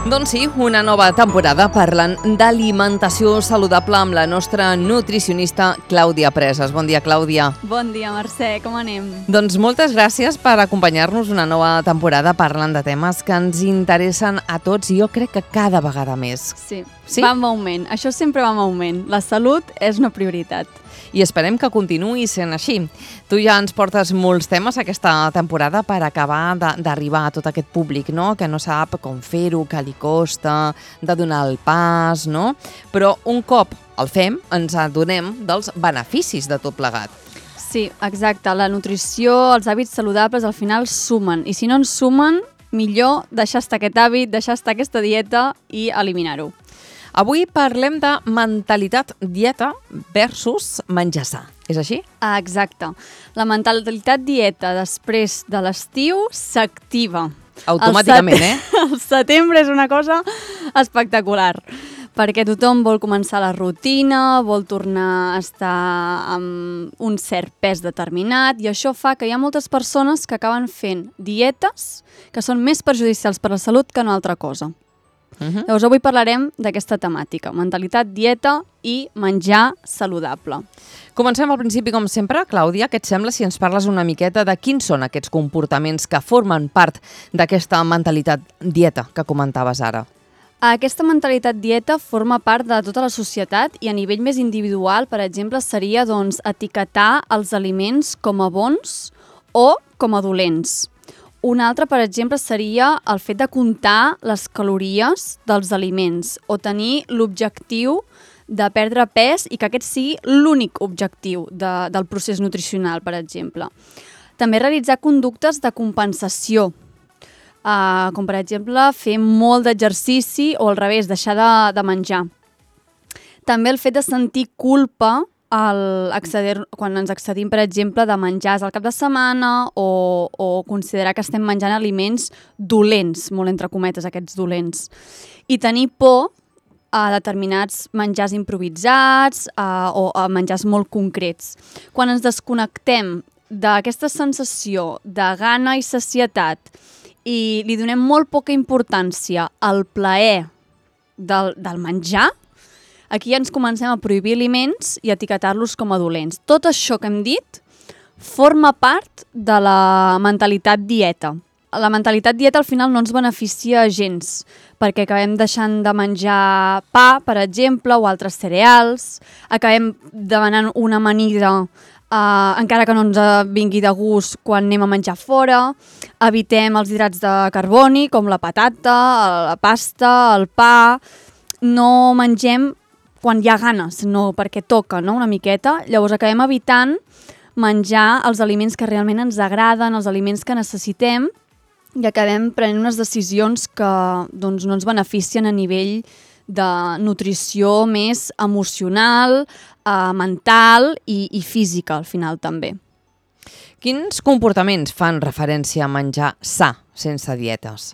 Doncs sí, una nova temporada parlant d'alimentació saludable amb la nostra nutricionista Clàudia Presas. Bon dia, Clàudia. Bon dia, Mercè. Com anem? Doncs moltes gràcies per acompanyar-nos una nova temporada parlant de temes que ens interessen a tots i jo crec que cada vegada més. Sí? Va en augment. Això sempre va en augment. La salut és una prioritat. I esperem que continuï sent així. Tu ja ens portes molts temes aquesta temporada per acabar d'arribar a tot aquest públic, no? Que no sap com fer-ho, que li costa, de donar el pas, no? Però un cop el fem, ens adonem dels beneficis de tot plegat. Sí, exacte. La nutrició, els hàbits saludables al final sumen. I si no ens sumen, millor deixar estar aquest hàbit, deixar estar aquesta dieta i eliminar-ho. Avui parlem de mentalitat dieta versus menjar sa. És així? Exacte. La mentalitat dieta després de l'estiu s'activa. Automàticament, El setembre és una cosa espectacular, perquè tothom vol començar la rutina, vol tornar a estar amb un cert pes determinat i això fa que hi ha moltes persones que acaben fent dietes que són més perjudicials per a la salut que una altra cosa. Llavors avui parlarem d'aquesta temàtica, mentalitat, dieta i menjar saludable. Comencem al principi com sempre. Clàudia, què et sembla si ens parles una miqueta de quins són aquests comportaments que formen part d'aquesta mentalitat dieta que comentaves ara? Aquesta mentalitat dieta forma part de tota la societat i a nivell més individual, per exemple, seria etiquetar els aliments com a bons o com a dolents. Un altre, per exemple, seria el fet de comptar les calories dels aliments o tenir l'objectiu de perdre pes i que aquest sigui l'únic objectiu del procés nutricional, per exemple. També realitzar conductes de compensació, com per exemple fer molt d'exercici o al revés, deixar de menjar. També el fet de sentir culpa quan ens excedim, per exemple, de menjars al cap de setmana o considerar que estem menjant aliments dolents, molt entre cometes aquests dolents. I tenir por a determinats menjars improvisats o a menjars molt concrets. Quan ens desconnectem d'aquesta sensació de gana i sacietat i li donem molt poca importància al plaer del menjar, aquí ja ens comencem a prohibir aliments i etiquetar-los com a dolents. Tot això que hem dit forma part de la mentalitat dieta. La mentalitat dieta al final no ens beneficia gens, perquè acabem deixant de menjar pa, per exemple, o altres cereals, acabem demanant una amanida encara que no ens vingui de gust quan anem a menjar fora, evitem els hidrats de carboni, com la patata, la pasta, el pa, no mengem quan hi ha gana, sinó perquè toca, no? Una miqueta. Llavors acabem evitant menjar els aliments que realment ens agraden, els aliments que necessitem, i acabem prenent unes decisions que no ens beneficien a nivell de nutrició més emocional, mental i física, al final també. Quins comportaments fan referència a menjar sa, sense dietes?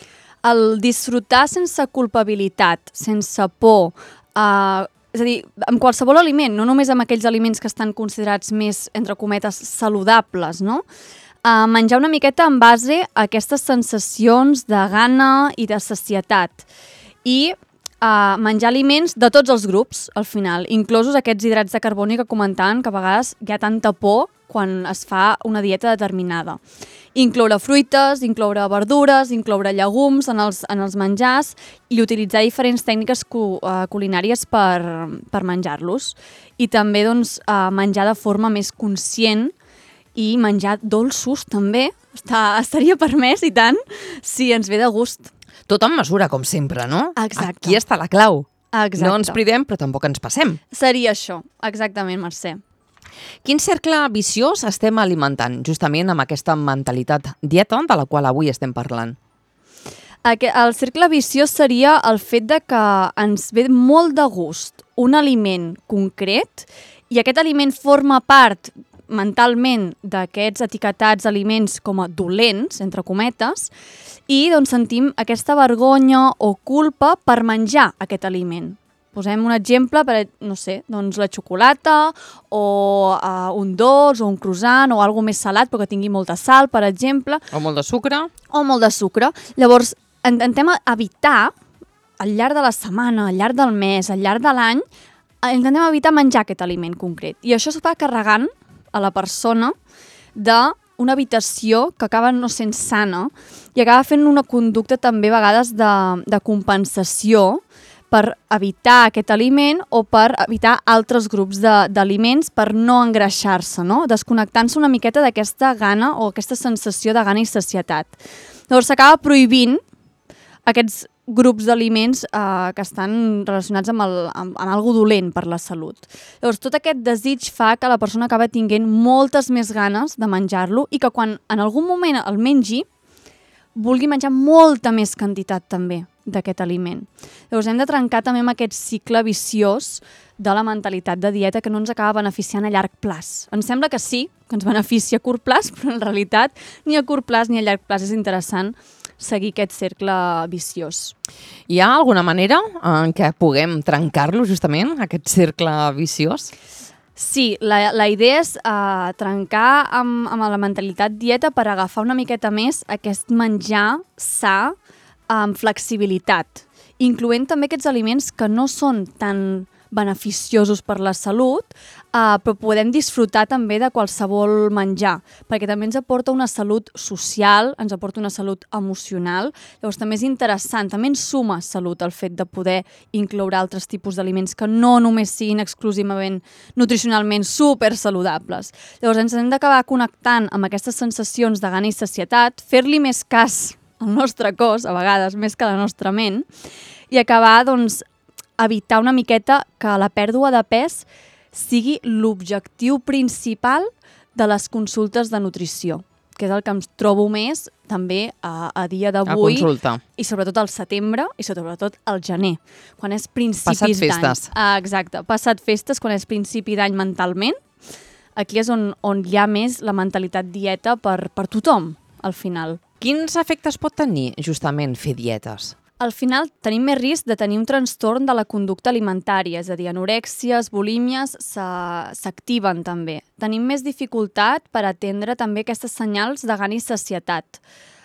El disfrutar sense culpabilitat, sense por, és a dir, amb qualsevol aliment, no només amb aquells aliments que estan considerats més, entre cometes, saludables, no? Menjar una miqueta en base a aquestes sensacions de gana i de sacietat. I menjar aliments de tots els grups, al final, inclosos aquests hidrats de carboni que comentaven que a vegades hi ha tanta por quan es fa una dieta determinada. Incloure fruites, incloure verdures, incloure llegums en els menjars i utilitzar diferents tècniques culinàries per menjar-los. I també menjar de forma més conscient i menjar dolços també. Estaria permès, i tant, si ens ve de gust. Tot en mesura, com sempre, no? Exacte. Aquí està la clau. Exacte. No ens pridem, però tampoc ens passem. Seria això, exactament, Mercè. Quin cercle viciós estem alimentant, justament amb aquesta mentalitat dieta de la qual avui estem parlant? El cercle viciós seria el fet de que ens ve molt de gust un aliment concret i aquest aliment forma part mentalment d'aquests etiquetats aliments com a dolents, entre cometes, i sentim aquesta vergonya o culpa per menjar aquest aliment. Posem un exemple, la xocolata o un dolç o un croissant o alguna més salat però que tingui molta sal, per exemple. O molt de sucre. O molt de sucre. Llavors, intentem evitar al llarg de la setmana, al llarg del mes, al llarg de l'any, intentem evitar menjar aquest aliment concret. I això es va carregant a la persona d'una habitació que acaba no sent sana i acaba fent una conducta també a vegades de compensació per evitar aquest aliment o per evitar altres grups d'aliments per no engreixar-se, no? Desconnectant-se una miqueta d'aquesta gana o aquesta sensació de gana i sacietat. Llavors s'acaba prohibint aquests grups d'aliments que estan relacionats amb algo dolent per la salut. Llavors, tot aquest desig fa que la persona acaba tinguent moltes més ganes de menjar-lo i que quan en algun moment el mengi, vulgui menjar molta més quantitat també d'aquest aliment. Llavors, hem de trencar també amb aquest cicle viciós de la mentalitat de dieta que no ens acaba beneficiant a llarg plaç. Ens sembla que sí, que ens beneficia a curt plaç, però en realitat ni a curt plaç ni a llarg plaç és interessant seguir aquest cercle viciós. Hi ha alguna manera en què puguem trencar-lo, justament, aquest cercle viciós? Sí, la idea és trencar amb la mentalitat dieta per agafar una miqueta més aquest menjar sa amb flexibilitat, incloent també aquests aliments que no són tan beneficiosos per la salut, però podem disfrutar també de qualsevol menjar, perquè també ens aporta una salut social, ens aporta una salut emocional, llavors també és interessant, també ens suma salut el fet de poder incloure altres tipus d'aliments que no només siguin exclusivament nutricionalment supersaludables. Llavors ens hem d'acabar connectant amb aquestes sensacions de gana i sacietat, fer-li més cas al nostre cos, a vegades més que a la nostra ment, i acabar, doncs, evitar una miqueta que la pèrdua de pes sigui l'objectiu principal de les consultes de nutrició, que és el que em trobo més també a dia d'avui. A consulta. I sobretot al setembre i sobretot al gener, quan és principis d'any. Passat festes. Exacte, passat festes, quan és principi d'any mentalment. Aquí és on hi ha més la mentalitat dieta per tothom, al final. Quins efectes pot tenir, justament, fer dietes? Al final tenim més risc de tenir un trastorn de la conducta alimentària, és a dir, anorèxies, bulímies s'activen també. Tenim més dificultat per atendre també aquestes senyals de gana i sacietat.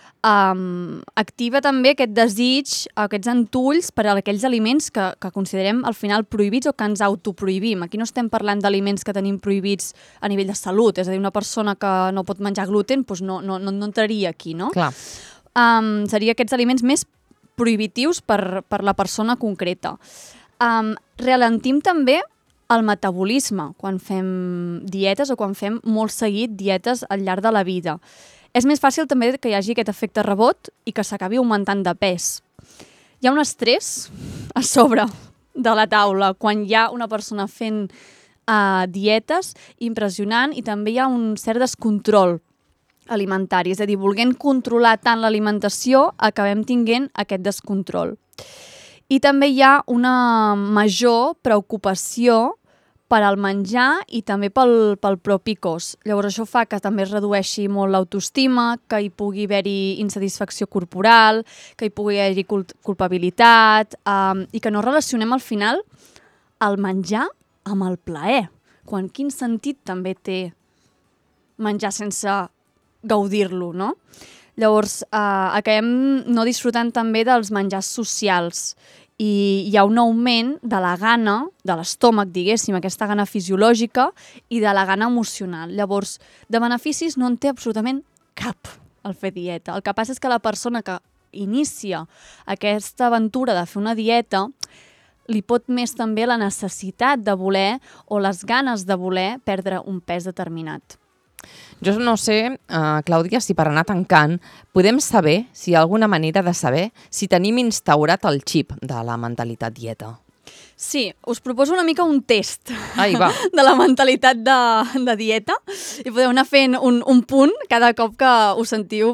Activa també aquest desig, aquests entulls per a aquells aliments que considerem al final prohibits o que ens autoprohibim. Aquí no estem parlant d'aliments que tenim prohibits a nivell de salut, és a dir, una persona que no pot menjar gluten doncs no entraria aquí, no? Clar. Seria aquests aliments més prohibitius per la persona concreta. Ralentim també el metabolisme quan fem dietes o quan fem molt seguit dietes al llarg de la vida. És més fàcil també que hi hagi aquest efecte rebot i que s'acabi augmentant de pes. Hi ha un estrès a sobre de la taula quan hi ha una persona fent dietes impressionant i també hi ha un cert descontrol alimentari, és a dir, volent controlar tant l'alimentació, acabem tinguent aquest descontrol. I també hi ha una major preocupació per al menjar i també pel propi cos. Llavors això fa que també es redueixi molt l'autoestima, que hi pugui haver-hi insatisfacció corporal, que hi pugui haver-hi culpabilitat i que no relacionem al final el menjar amb el plaer. Quin sentit també té menjar sense gaudir-lo, no? Llavors, acabem no disfrutant també dels menjars socials i hi ha un augment de la gana, de l'estómac, diguéssim, aquesta gana fisiològica i de la gana emocional. Llavors, de beneficis no en té absolutament cap el fer dieta. El que passa és que la persona que inicia aquesta aventura de fer una dieta li pot més també la necessitat de voler o les ganes de voler perdre un pes determinat. Jo no sé, Clàudia, si per anar tancant podem saber, si hi ha alguna manera de saber, si tenim instaurat el xip de la mentalitat dieta. Sí, us proposo una mica un test de la mentalitat de dieta i podeu anar fent un punt cada cop que us sentiu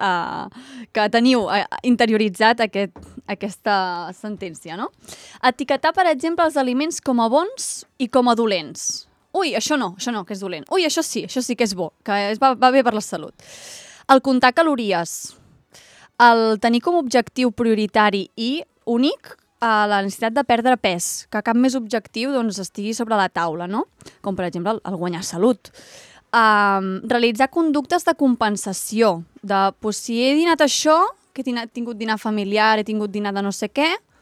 que teniu interioritzat aquesta sentència, no? Etiquetar, per exemple, els aliments com a bons i com a dolents. Ui, això no, que és dolent. Ui, això sí que és bo, que va bé per la salut. El comptar calories, el tenir com a objectiu prioritari i únic la necessitat de perdre pes, que cap més objectiu estigui sobre la taula, no? Com, per exemple, el guanyar salut. Realitzar conductes de compensació, si he dinat això, que he tingut dinar familiar, he tingut dinar de no sé què,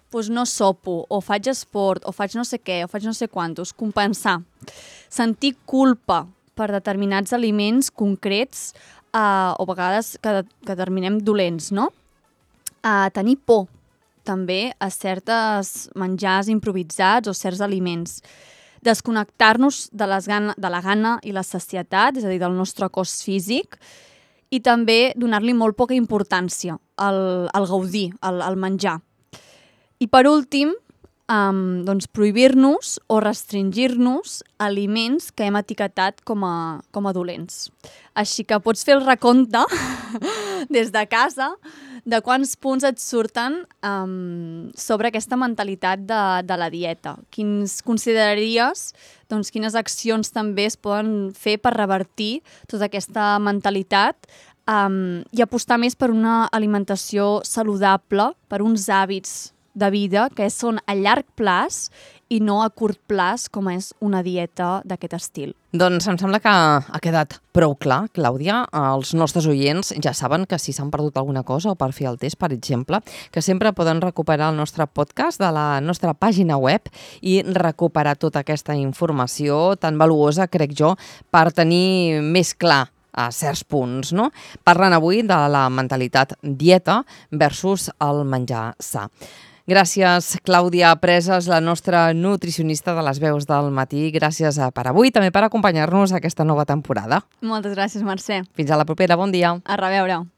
doncs no sopo, o faig esport, o faig no sé què, o faig no sé quantos, compensar. Sentir culpa per determinats aliments concrets o a vegades que terminem dolents, no? Tenir por també a certes menjars improvisats o certs aliments. Desconnectar-nos de la gana i la sacietat, és a dir, del nostre cos físic, i també donar-li molt poca importància al gaudir, al menjar. I per últim, doncs prohibir-nos o restringir-nos aliments que hem etiquetat com a dolents. Així que pots fer el recompte des de casa de quants punts et surten sobre aquesta mentalitat de la dieta. Quins consideraries, doncs, quines accions també es poden fer per revertir tota aquesta mentalitat i apostar més per una alimentació saludable, per uns hàbits de vida que són a llarg plaç i no a curt plaç, com és una dieta d'aquest estil. Doncs em sembla que ha quedat prou clar, Clàudia. Els nostres oients ja saben que si s'han perdut alguna cosa o per fer el test, per exemple, que sempre poden recuperar el nostre podcast de la nostra pàgina web i recuperar tota aquesta informació tan valuosa, crec jo, per tenir més clar a certs punts, no? Parlant avui de la mentalitat dieta versus el menjar sa. Gràcies, Clàudia Presas, la nostra nutricionista de les veus del matí. Gràcies per avui, també per acompanyar-nos a aquesta nova temporada. Moltes gràcies, Mercè. Fins a la propera, bon dia. A reveure.